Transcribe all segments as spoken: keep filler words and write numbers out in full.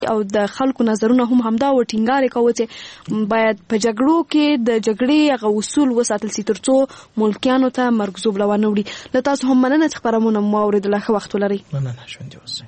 او د خلکو نظرونه هم همدا و ټینګار کوي چې باید په جګړو کې د جګړې هغه اصول وساتل شي ترڅو ملکیانو ته مرګ زوبله ونه وړي. له تاسو هم مننه چې خبرونه مو اوریدل. ښه وخت ولرئ. مننه. ژوندي اوسئ.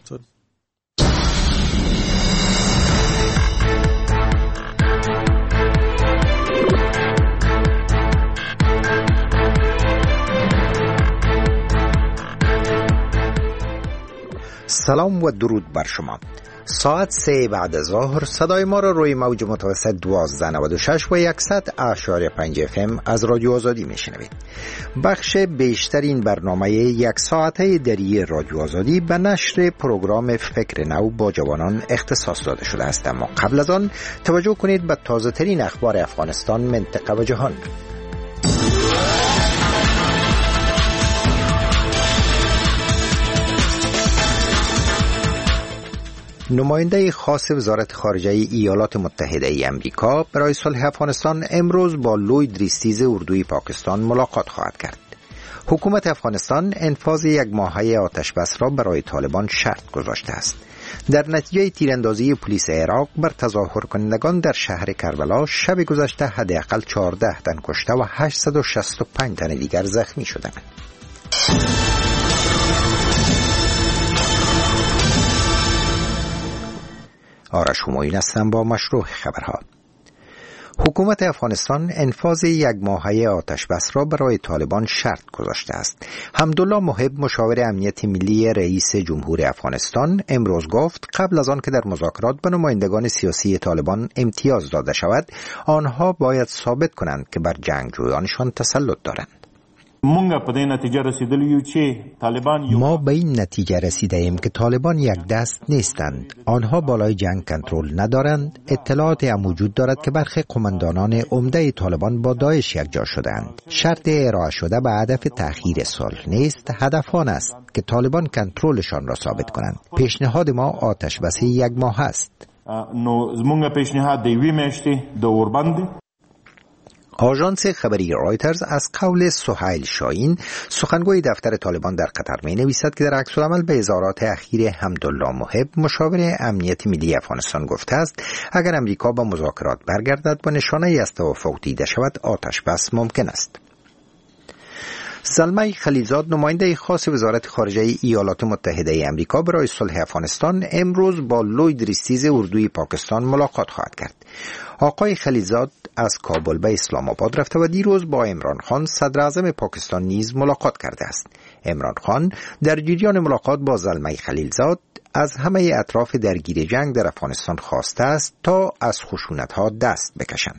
سلام و درود بر شما. ساعت سه بعد ظهر صدای ما را روی موج متوسط دوازده نود و شش و صد اشاری پنج اف ام از رادیو آزادی میشنوید. بخش بیشترین برنامه یک ساعته دری رادیو آزادی به نشر پروگرام فکر نو با جوانان اختصاص داده شده است، اما قبل از آن توجه کنید به تازه ترین اخبار افغانستان، منطقه و جهان. نماینده خاص وزارت خارجه ایالات متحده ای امریکا برای صلح افغانستان امروز با لوید ریستیز اردوی پاکستان ملاقات خواهد کرد. حکومت افغانستان انفاذ یک ماهه آتش بس را برای طالبان شرط گذاشته است. در نتیجه تیراندازی پلیس عراق بر تظاهر کنندگان در شهر کربلا شب گذشته حداقل چهارده تن کشته و هشتصد و شصت و پنج تن دیگر زخمی شدند. آرش همایون هستم با مشروع خبرها. حکومت افغانستان انفاذ یک ماهه آتش بس را برای طالبان شرط گذاشته است. حمدالله محب مشاور امنیت ملی رئیس جمهور افغانستان امروز گفت قبل از آن که در مذاکرات به نمایندگان سیاسی طالبان امتیاز داده شود، آنها باید ثابت کنند که بر جنگجویانشان تسلط دارند. ما به این نتیجه رسیده ایم که طالبان یک دست نیستند. آنها بالای جنگ کنترل ندارند. اطلاعات هم وجود دارد که برخی قماندانان عمده طالبان با داعش یکجا شدند. شرط ارائه شده به هدف تأخیر صلح نیست، هدف آن است که طالبان کنترلشان را ثابت کنند. پیشنهاد ما آتش بس یک ماه است. نو زمونږ پیشنهاد د یوې میاشتې د اوربند. آژانس خبری رایترز از قول سهیل شاهین سخنگوی دفتر طالبان در قطر می نویسد که در عکس العمل به اظهارات اخیر حمدالله محب مشاور امنیت ملی افغانستان گفته است اگر امریکا با مذاکرات برگردد با نشانه از توافق دیده شود آتش بس ممکن است. زلمه خلیلزاد نماینده خاص وزارت خارجه ایالات متحده ای امریکا برای صلح افغانستان امروز با لوید ریستیز اردوی پاکستان ملاقات خواهد کرد. آقای خلیلزاد از کابل به اسلام آباد رفته و دیروز با عمران خان صدر اعظم پاکستان نیز ملاقات کرده است. عمران خان در جریان ملاقات با زلمه خلیلزاد از همه اطراف درگیر جنگ در افغانستان خواسته است تا از خشونت‌ها دست بکشند.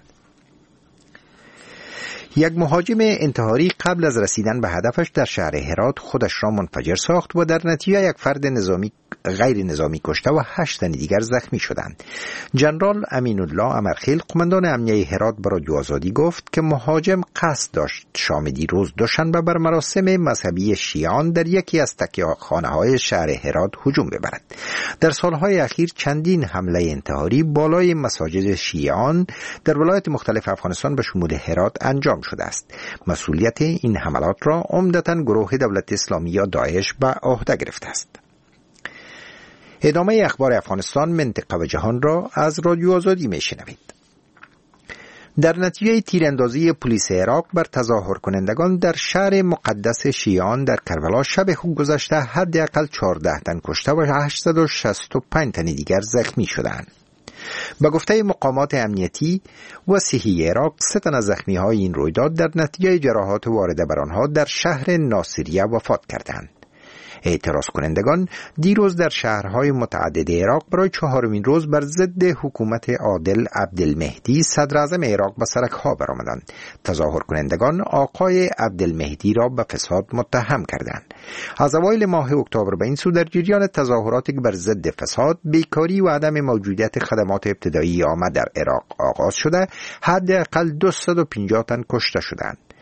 یک مهاجم انتحاری قبل از رسیدن به هدفش در شهر هرات خودش را منفجر ساخت و در نتیجه یک فرد نظامی غیر نظامی کشته و هشت تن دیگر زخمی شدند. جنرال امین الله امرخیل قماندان امنیه هرات به رادیو آزادی گفت که مهاجم قصد داشت شام دیروز دوشنبه بر مراسم مذهبی شیعان در یکی از تکیه‌خانه‌های شهر هرات هجوم ببرد. در سالهای اخیر چندین حمله انتحاری بالای مساجد شیعان در ولایات مختلف افغانستان به شمول هرات انجام شده است. مسئولیت این حملات را عمدتاً گروه دولت اسلامی یا داعش به عهده گرفته است. ادامه اخبار افغانستان، منطقه و جهان را از رادیو آزادی میشنوید. در نتیجه تیراندازی پلیس عراق بر تظاهر کنندگان در شهر مقدس شیعان در کربلا شب گذشته حداقل چهارده تن کشته و هشتصد و شصت و پنج تن دیگر زخمی شدند. به گفته مقامات امنیتی و صحی عراق سه تن از زخمی‌های این رویداد در نتیجه جراحات وارده بر آنها در شهر ناصریه وفات کردند. اعتراض کنندگان دیروز در شهرهای متعدد عراق برای چهارمین روز بر ضد حکومت عادل عبدالمهدی صدر اعظم عراق به سرک‌ها برآمدند. تظاهر کنندگان آقای عبدالمهدی را به فساد متهم کردند. از اوایل ماه اکتبر به این سو در جریان تظاهراتی که بر ضد فساد، بیکاری و عدم موجودیت خدمات ابتدایی عامه در عراق آغاز شده، حداقل دویست و پنجاه تن کشته شدند.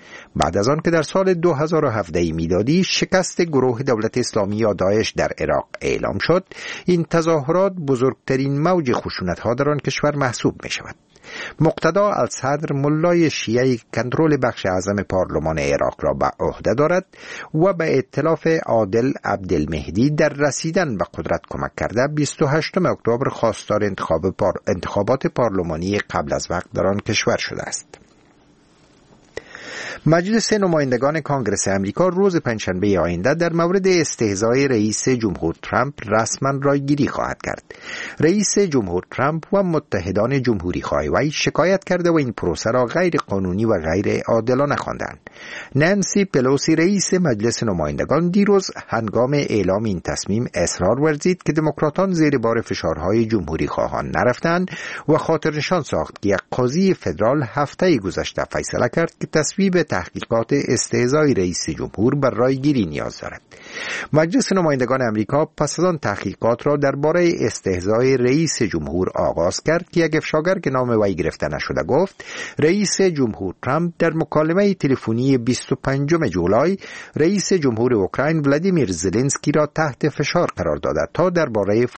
بعد از آن که در سال دو هزار و هفده میلادی شکست گروه دولت اسلامی یا داعش در عراق اعلام شد، این تظاهرات بزرگترین موج خشونت‌ها در آن کشور محسوب می شود. مقتدا الصدر ملای شیعی کنترل بخش اعظم پارلمان عراق را به عهده دارد و به ائتلاف عادل عبدالمهدی در رسیدن به قدرت کمک کرده بیست و هشتم اکتبر خواستار انتخاب پار... انتخابات پارلمانی قبل از وقت در آن کشور شده است. مجلس نمایندگان کانگرس امریکا روز پنجشنبه آینده در مورد استهزای رئیس جمهور ترامپ رسما رایگیری خواهد کرد. رئیس جمهور ترامپ و متحدان جمهوری خواه وی شکایت کرده و این پروسه را غیر قانونی و غیر عادلانه خواندند. نانسی پلوسی رئیس مجلس نمایندگان دیروز هنگام اعلام این تصمیم اصرار ورزید که دموکراتان زیر بار فشارهای جمهوری خواهان نرفتند و خاطر نشان ساخت که یک قاضی فدرال هفته گذشته فیصله کرد که تصویب تحقیقات استهزای رئیس جمهور بر رایگیری نیاز دارد. مجلس نمایندگان امریکا پس از آن تحقیقات را درباره استهزای رئیس جمهور آغاز کرد که یک افشاگر که نام وی گرفته نشده گفت رئیس جمهور ترامپ در مکالمه تلفنی بیست و پنجم جولای رئیس جمهور اوکراین ولادیمیر زلنسکی را تحت فشار قرار داده تا درباره